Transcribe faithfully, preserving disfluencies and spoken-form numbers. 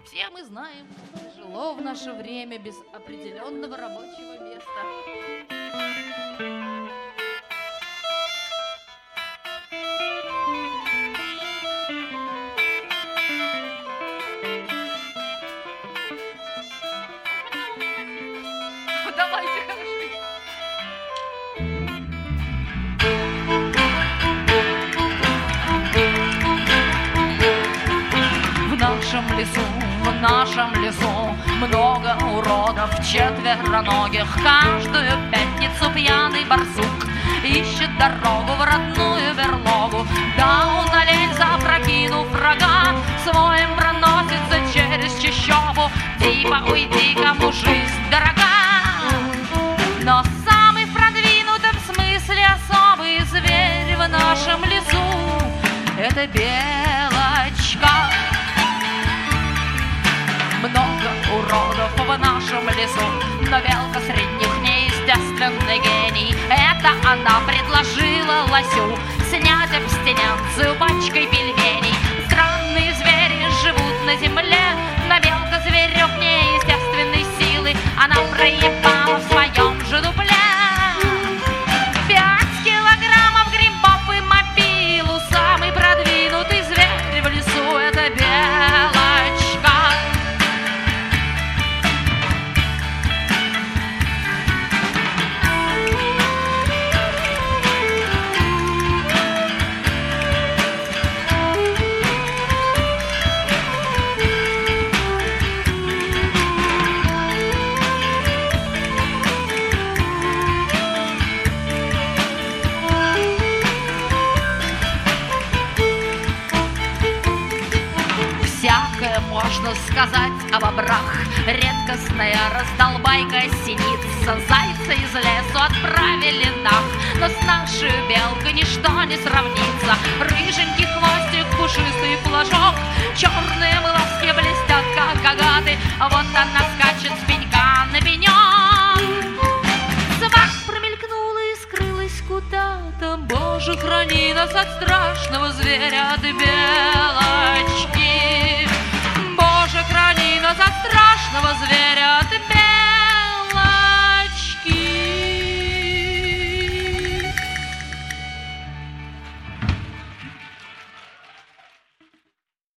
Все мы знаем, тяжело в наше время без определенного рабочего места. Давайте, хорошо. В нашем лесу, в нашем лесу много уродов четвероногих. Каждую пятницу пьяный барсук ищет дорогу в родную берлогу. Да он олень, запрокинув рога, своим проносится через чащобу. Типа уйди, кому жизнь дорога. Но самый в продвинутом смысле особый зверь в нашем лесу — это белочка. Много уродов в нашем лесу, но белка средних неестественный гений. Это она предложила лосю снять абстиненцию пачкой пельменей. Странные звери живут на земле, но белка зверек неестественной силы. Она проебала в своем же дупле пять килограммов грибов и мобилу. Самый продвинутый зверь в лесу — это белочка. Можно сказать о бобрах, редкостная раздолбайка синица. Зайца из лесу отправили нах, но с нашей белкой ничто не сравнится. Рыженький хвостик, пушистый флажок, черные глазки блестят, как агаты. Вот она скачет с пенька на пенек. Собак промелькнула и скрылась куда-то. Боже, храни нас от страшного зверя, от белочки. Боже, храни нас от страшного